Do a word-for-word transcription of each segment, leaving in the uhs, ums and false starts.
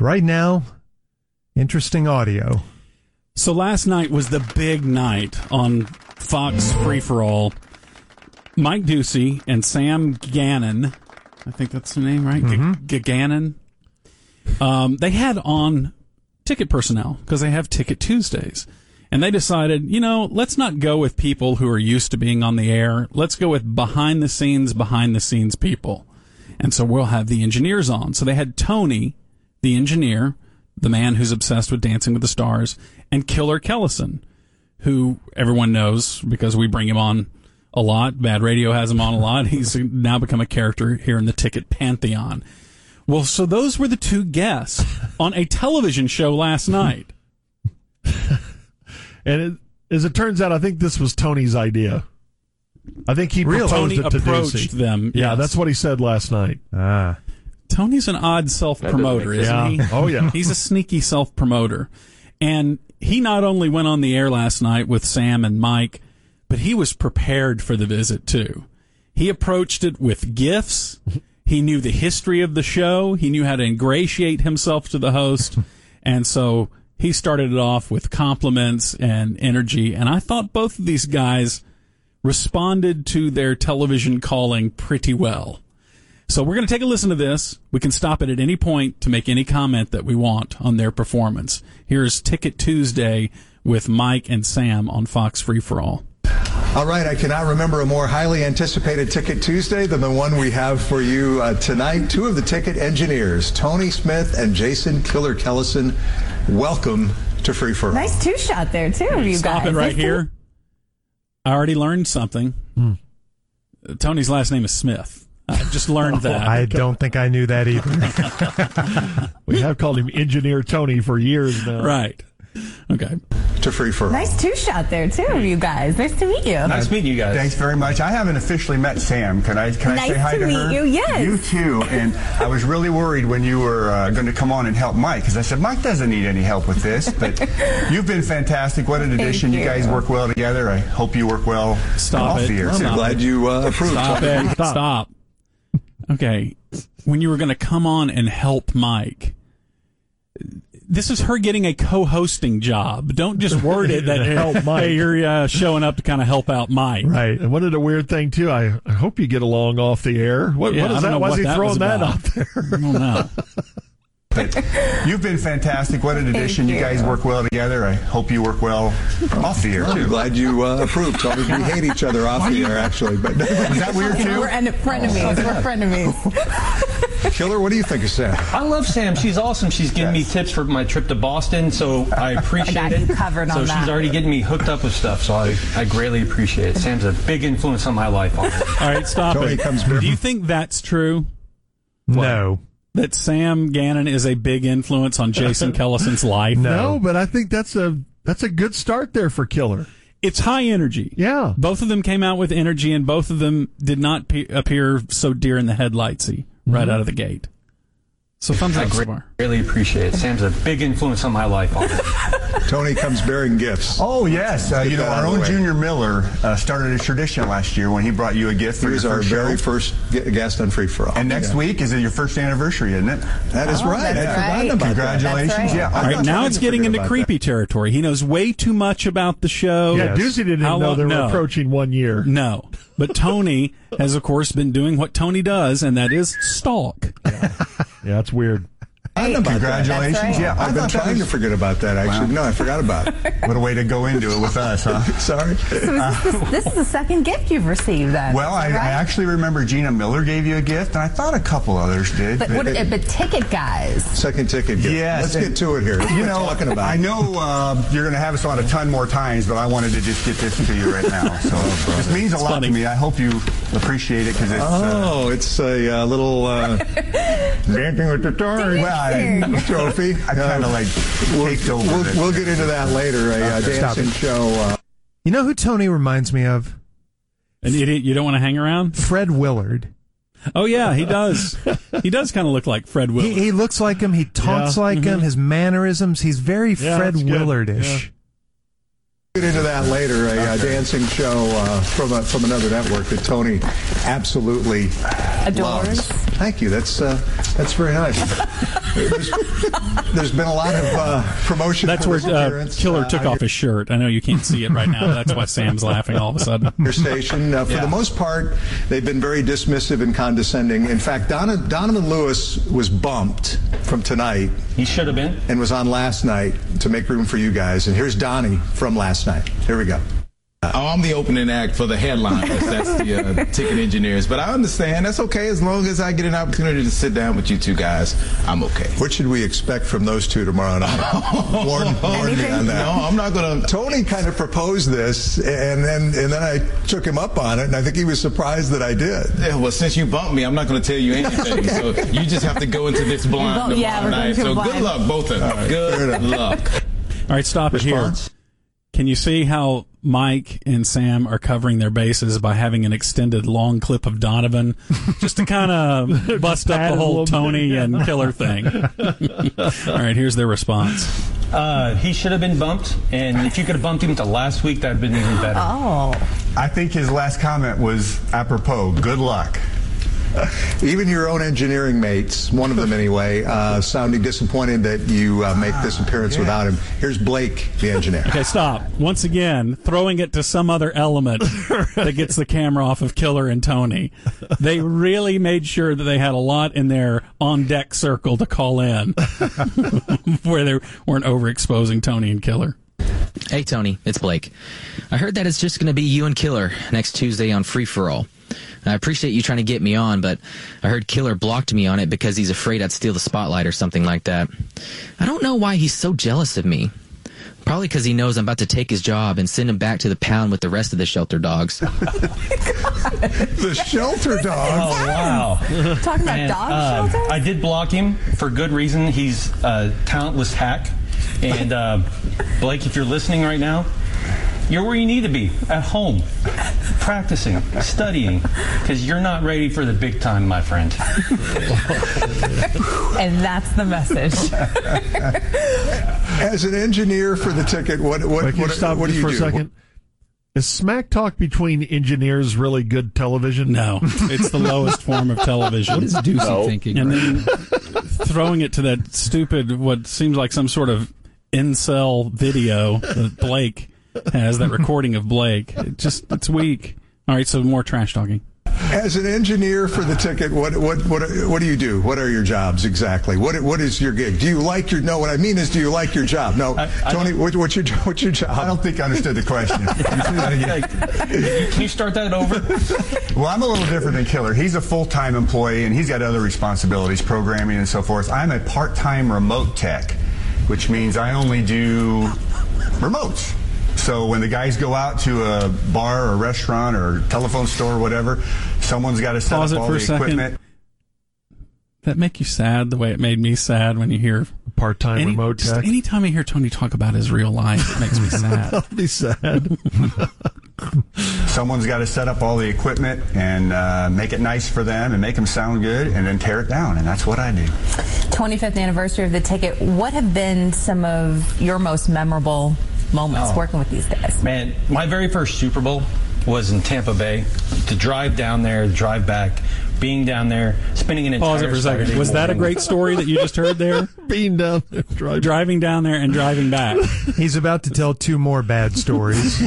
But right now, interesting audio. So last night was the big night on Fox Free-for-All. Mike Ducey and Sam Gannon, I think that's the name, right? Mm-hmm. G- Gannon. Um, they had on ticket personnel because they have Ticket Tuesdays. And they decided, you know, let's not go with people who are used to being on the air. Let's go with behind-the-scenes, behind-the-scenes people. And so we'll have the engineers on. So they had Tony, the engineer, the man who's obsessed with Dancing with the Stars, and Killer Kellison, who everyone knows because we bring him on a lot. Bad Radio has him on a lot. He's now become a character here in the Ticket Pantheon. Well, so those were the two guests on a television show last night. And it, as it turns out, I think this was Tony's idea. I think he really? proposed Tony it to approached Ducey. them. Yeah, yes. That's what he said last night. Ah. Tony's an odd self-promoter, isn't yeah. he? Oh, yeah. He's a sneaky self-promoter. And he not only went on the air last night with Sam and Mike, but he was prepared for the visit, too. He approached it with gifts. He knew the history of the show. He knew how to ingratiate himself to the host. And so he started it off with compliments and energy. And I thought both of these guys responded to their television calling pretty well. So we're going to take a listen to this. We can stop it at any point to make any comment that we want on their performance. Here's Ticket Tuesday with Mike and Sam on Fox Free-for-All. All right, I cannot remember a more highly anticipated Ticket Tuesday than the one we have for you uh, tonight. Two of the ticket engineers, Tony Smith and Jason Killer Kellison. Welcome to Free-for-All. Nice two-shot there, too, you Stop guys. it right Nice here. To- I already learned something. Hmm. Tony's last name is Smith. I just learned that. I don't think I knew that either. We have called him Engineer Tony for years now. Right. Okay. To Free-for-All. Nice two-shot there, too, you guys. Nice to meet you. Nice meeting you guys. Thanks very much. I haven't officially met Sam. Can I can I Nice say hi to to, meet her? you, yes. You too. And I was really worried when you were uh, going to come on and help Mike, because I said, Mike doesn't need any help with this. But you've been fantastic. What an addition. you. You guys work well together. I hope you work well Stop off it. the air, I'm too. glad you uh, approved. Stop Tony. it. Stop. Okay. When you were going to come on and help Mike, this is her getting a co-hosting job. Don't just word it that Help Mike. Hey, you're uh, showing up to kind of help out Mike. Right. And what a weird thing, too. I, I hope you get along off the air. What, Yeah, what is I don't that? know Why is what he that throwing was that about. out there? I don't know. But you've been fantastic. What an addition. You. you. guys work well together. I hope you work well off the air, I'm too. glad you uh, approved, Tony. We hate each other off the air, actually. But Is that weird, too? We're en- frenemies. We're frenemies. Killer, what do you think of Sam? I love Sam. She's awesome. She's giving me tips for my trip to Boston, so I appreciate I got it. you covered on so that. she's already getting me hooked up with stuff, so I, I greatly appreciate it. Sam's a big influence on my life already. All right, stop Tony it. comes back. Do you think that's true? No. That Sam Gannon is a big influence on Jason Kellison's life? No, but I think that's a that's a good start there for Killer. It's high energy. Yeah. Both of them came out with energy, and both of them did not pe- appear so deer in the headlightsy right out of the gate. So thumbs I up so great, far. really appreciate it. Sam's a big influence on my life already. Tony comes bearing gifts. Oh, yes. Uh, Get you know, that out our of the own way. Junior Miller uh, started a tradition last year when he brought you a gift He for was your our first very show. first gu- guest on Free-for-All. And next Yeah. week is your first anniversary, isn't it? That is Oh, right. that's I'd forgotten right. about Congratulations. That's right. Yeah. All I'm right, not now trying it's to getting forget into about creepy territory. He knows way too much about the show. Yeah, Ducey didn't How even know long- they were no. approaching one year. No. But Tony has, of course, been doing what Tony does, and that is stalk. Yeah, that's weird. I know about Congratulations. That's right. Yeah, that. I've been thought that trying was- to forget about that, actually. Wow. No, I forgot about it. What a way to go into it with us, huh? Sorry. So is this, the, this is the second gift you've received, then. Well, I, right? I actually remember Gina Miller gave you a gift, and I thought a couple others did. But, what, it- but ticket guys. Second ticket gift. Yes. Let's get to it here. You We're know, talking about I know uh, you're going to have us on a ton more times, but I wanted to just get this to you right now. So this means a lot funny. to me. I hope you appreciate it because it's. Uh, Oh, it's a uh, little uh, Dancing with the Stars well, I, trophy. I kind of like We'll, taped over we'll, it. we'll get into that later. A uh, Okay. Stop dancing it. show. Uh, You know who Tony reminds me of? An idiot, you don't want to hang around? Fred Willard. Oh, yeah, he does. He does kind of look like Fred Willard. He, he looks like him. He talks Yeah. like Mhm. him. His mannerisms. He's very Yeah, Fred that's good. Willard-ish. Get into that later. A uh, dancing show uh, from a, from another network that Tony absolutely Adores. loves. thank you. That's uh, that's very nice. There's, there's been a lot of uh, promotion. That's for where this uh, appearance. Killer Uh, took I- off his shirt. I know you can't see it right now. That's why Sam's laughing all of a sudden. Your station. Uh, for Yeah. the most part, they've been very dismissive and condescending. In fact, Donna, Donovan Lewis was bumped from tonight He should have been. and was on last night to make room for you guys. And here's Donnie from last night. Here we go. Oh, I'm the opening act for the headliners. That's the uh, ticket engineers. But I understand. That's okay. As long as I get an opportunity to sit down with you two guys, I'm okay. What should we expect from those two tomorrow night? warn, warn me on that. No, I'm not going to. Tony kind of proposed this, and then and then I took him up on it, and I think he was surprised that I did. Yeah, well, since you bumped me, I'm not going to tell you anything. So you just have to go into this blind Well, yeah, tomorrow we're going night. to So blind. good luck, both of them. fair Good enough. luck. All right, stop it here. Response? Can you see how Mike and Sam are covering their bases by having an extended long clip of Donovan just to kind of bust up Add the a whole little bit, Tony yeah. and Killer thing? All right, here's their response. Uh, he should have been bumped, and if you could have bumped him to last week, that'd been even better. Oh. I think his last comment was apropos. Good luck. Even your own engineering mates, one of them anyway, uh, sounding disappointed that you uh, make this appearance yeah. without him. Here's Blake, the engineer. Okay, stop. Once again, throwing it to some other element that gets the camera off of Killer and Tony. They really made sure that they had a lot in their on-deck circle to call in where they weren't overexposing Tony and Killer. Hey, Tony, it's Blake. I heard that it's just going to be you and Killer next Tuesday on Free For All. I appreciate you trying to get me on, but I heard Killer blocked me on it because he's afraid I'd steal the spotlight or something like that. I don't know why he's so jealous of me. Probably because he knows I'm about to take his job and send him back to the pound with the rest of the shelter dogs. The shelter Oh, dog. wow. Talking about Man, dog uh, shelters? I did block him for good reason. He's a talentless hack. And uh, Blake, if you're listening right now, you're where you need to be, at home, practicing, studying, because you're not ready for the big time, my friend. And that's the message. As an engineer for the ticket, what what Wait, can you what, stop what do just you for do? a second? Is smack talk between engineers really good television? No, it's the lowest form of television. What is Ducey thinking? And right? then throwing it to that stupid, what seems like some sort of incel video that Blake has, that recording of Blake. It just, it's weak. All right, so more trash talking. As an engineer for the ticket, what what what what do you do? What are your jobs exactly? What what is your gig? Do you like your? No, what I mean is, do you like your job? No, I- I Tony, don't- what, what's your what's your job? I don't think I understood the question. Can you say that again? Like, can you start that over? Well, I'm a little different than Killer. He's a full-time employee, and he's got other responsibilities, programming and so forth. I'm a part-time remote tech, which means I only do remotes. So when the guys go out to a bar or restaurant or telephone store or whatever, someone's got to set Pause up it all for the a second. equipment. That make you sad the way it made me sad when you hear Part-time any, remote just tech. anytime I hear Tony talk about his real life, it makes me sad. I'll be sad. Someone's got to set up all the equipment and uh, make it nice for them and make them sound good and then tear it down, and that's what I do. twenty-fifth anniversary of the ticket. What have been some of your most memorable moments Oh. working with these guys? Man, my very first Super Bowl was in Tampa Bay. To drive down there, drive back, being down there, spending an entire Pause it for a second. Saturday Was that a morning. great story that you just heard there? Being down there, driving. Driving down there and driving back. He's about to tell two more bad stories.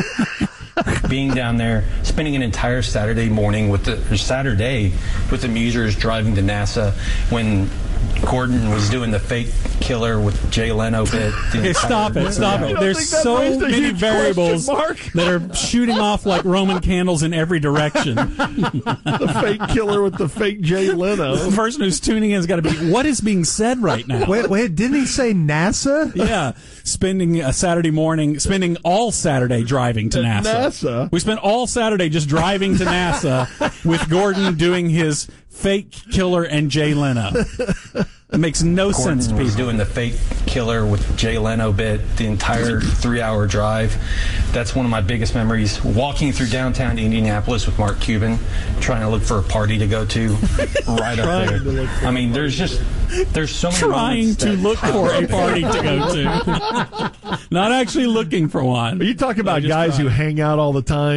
being down there, spending an entire Saturday morning with the or Saturday with the Musers driving to NASA when Gordon was doing the fake Killer with Jay Leno bit. the Okay, entire- stop it, stop You it. don't There's think that so raised a many huge variables question mark? that are shooting off like Roman candles in every direction. The fake Killer with the fake Jay Leno. The person who's tuning in has got to be, what is being said right now? Wait, wait, didn't he say NASA? Yeah, spending a Saturday morning, spending all Saturday driving to At NASA. NASA? We spent all Saturday just driving to NASA with Gordon doing his fake Killer and Jay Leno. It makes no Gordon sense to was people. doing the fake Killer with Jay Leno bit the entire three-hour drive. That's one of my biggest memories. Walking through downtown Indianapolis with Mark Cuban, trying to look for a party to go to, right up Trying to there. look for I mean, there's just there's so many Trying moments to that- look for a party to go to. Not actually looking for one. Are you talking about Just guys trying. who hang out all the time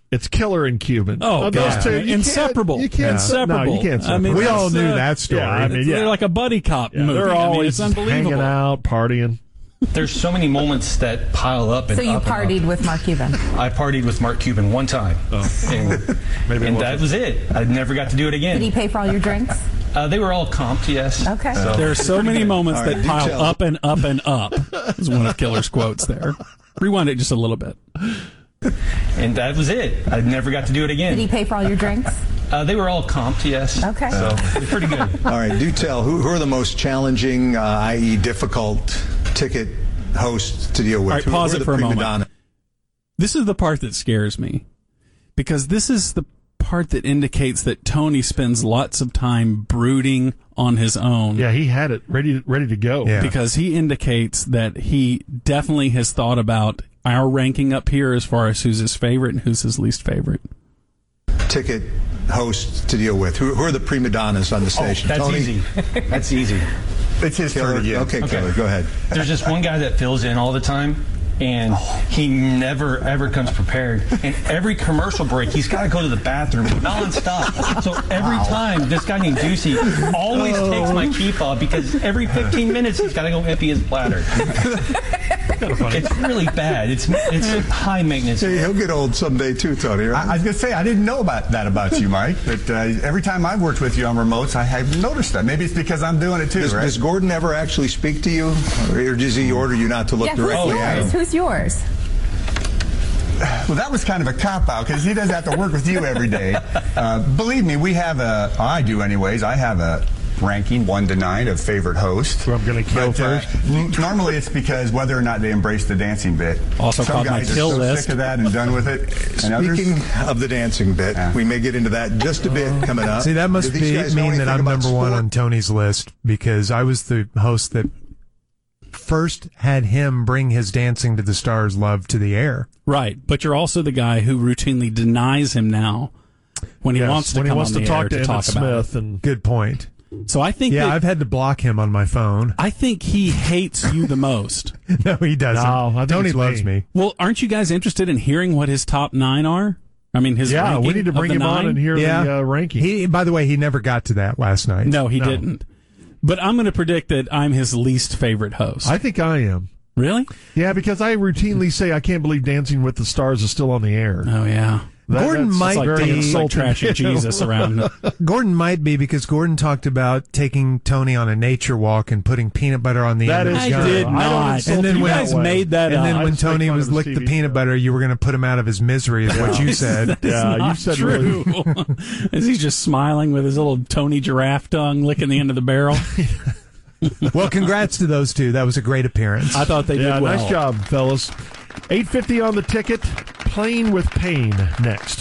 It's Killer and Cuban. Oh, Of those God. two, you Inseparable. Can't, you can't. Inseparable. No, you can't. I mean, we all that's, knew uh, that story. Yeah, I mean, yeah. They're like a buddy cop Yeah, movie. they're I mean, always it's unbelievable. hanging out, partying. There's so many moments that pile up. And So you up and up. partied with Mark Cuban. I partied with Mark Cuban one time, and, Maybe it and wasn't. that was it. I never got to do it again. Did he pay for all your drinks? Uh, they were all comped, yes. Okay. So, There are so many moments All right, that pile detail. up and up and up. Is one of Killer's quotes there. Rewind it just a little bit. and that was it. I never got to do it again. Did he pay for all your drinks? Uh, they were all comped, yes. Okay. So they're pretty good. All right, do tell. Who, who are the most challenging, uh, that is difficult ticket hosts to deal with? All right, Who- pause who are it the for a prima moment. donna? This is the part that scares me, because this is the part that indicates that Tony spends lots of time brooding on his own. Yeah, he had it ready, ready to go. Yeah. Because he indicates that he definitely has thought about our ranking up here as far as who's his favorite and who's his least favorite. Ticket hosts to deal with. Who, who are the prima donnas on the station? That's Tony? easy. That's easy. It's his Killer? turn again. Okay, Killer, go ahead. There's just one guy that fills in all the time, and he never ever comes prepared. And every commercial break, he's got to go to the bathroom nonstop. So every time, this guy named Ducey always takes my key fob because every fifteen minutes he's got to go empty his bladder. It's really bad. It's it's high maintenance. Hey, he'll get old someday too, Tony, right? I, I was going to say, I didn't know about that about you, Mike, but uh, every time I've worked with you on remotes, I have noticed that. Maybe it's because I'm doing it too, does, right? does Gordon ever actually speak to you? Or does he order you not to look Yeah, who's directly at him? yours? Who's yours? Well, that was kind of a cop-out because he doesn't have to work with you every day. Uh, believe me, we have a, I do anyways, I have a ranking one to nine of favorite host. Who I'm going to kill But, uh, first. n- normally it's because whether or not they embrace the dancing bit. Also Some called my guys are kill so list. sick of that and done with it. And others- Speaking of the dancing bit, Yeah. we may get into that in just a bit coming up. See, that must Do these be, guys know mean that anything I'm about number one sport? on Tony's list, because I was the host that first had him bring his Dancing to the Stars love to the air. Right, but you're also the guy who routinely denies him now when he Yes, wants to when he come wants on to the air talk to to Emmett talk about Smith. And Good point. it. So I think Yeah, that, I've had to block him on my phone. I think he hates you the most. No, he doesn't. No, I think Tony it's loves me. me. Well, aren't you guys interested in hearing what his top nine are? I mean, his yeah, ranking we need to of bring the him on nine? and hear Yeah. the uh, ranking. He, by the way, he never got to that last night. No, he No. didn't. But I'm going to predict that I'm his least favorite host. I think I am. Really? Yeah, because I routinely say I can't believe Dancing with the Stars is still on the air. Oh yeah. That- Gordon that's might It's like, very be- it's like insulting. trashing Jesus around. Gordon might be, because Gordon talked about taking Tony on a nature walk and putting peanut butter on the That end of is his I gun. did I don't not. insult And then you when- guys that way. made that And up. then I when just make Tony fun was of his licked T the V peanut show. butter, you were going to put him out of his misery, is what you said. Yeah, Not you said true. really. Is he just smiling with his little Tony giraffe tongue licking the end of the barrel? Well, congrats to those two. That was a great appearance. I thought they Yeah, did well. nice job, fellas. eight fifty on the ticket. Playing with Pain next.